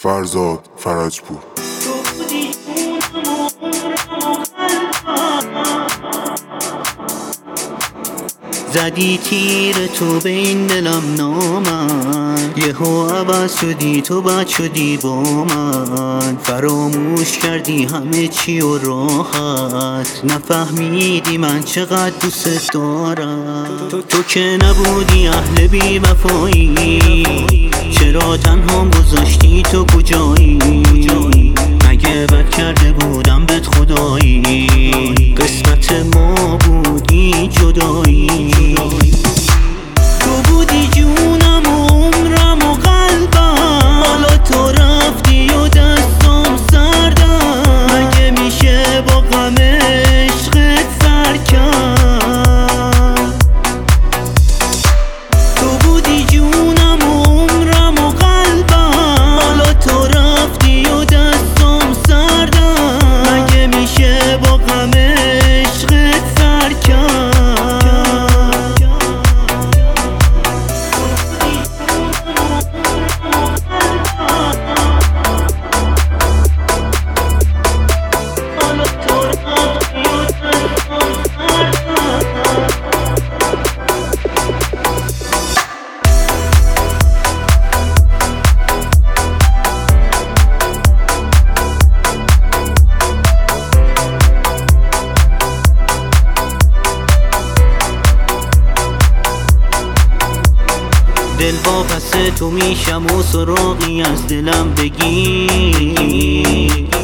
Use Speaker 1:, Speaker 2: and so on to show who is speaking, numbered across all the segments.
Speaker 1: فرزاد فرجپور.
Speaker 2: زدی تیر تو به این دلم نامن، یهو عوض شدی تو بد شدی با من. فراموش کردی همه چی و راحت، نفهمیدی من چقدر دوست دارم. تو که نبودی اهل بی وفایی، چرا تنها گذاشتی؟ تو کجایی؟ مگه بد کرده بودم بهت خدایی؟ قسمت ما بودی جدایی. تو بودی جونم و عمرم و قلبم، حالا تو رفتی و دستم سردم. مگه میشه با غم عشقت سر کرد؟ تو بودی جونم و عمرم و قلبم، حالا تو رفتی و دستم سردم. مگه میشه با غم عشقت سر کرد؟ دل واپس تو میشم و سراغی از دلم بگی.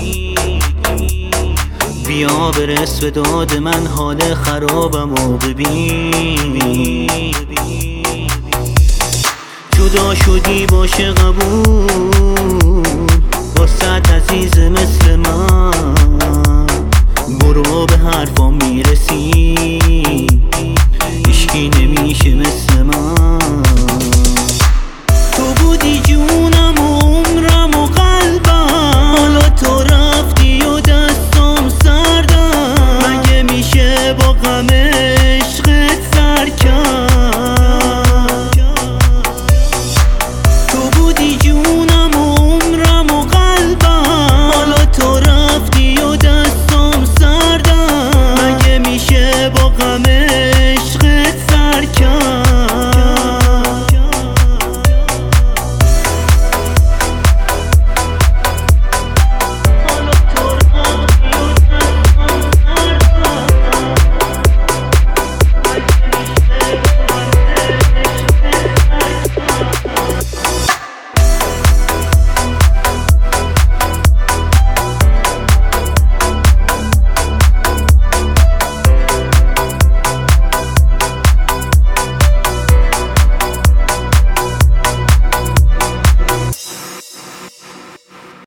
Speaker 2: بیا برس به داد من، حال خرابم و ببین. جدا شدی باشه قبول،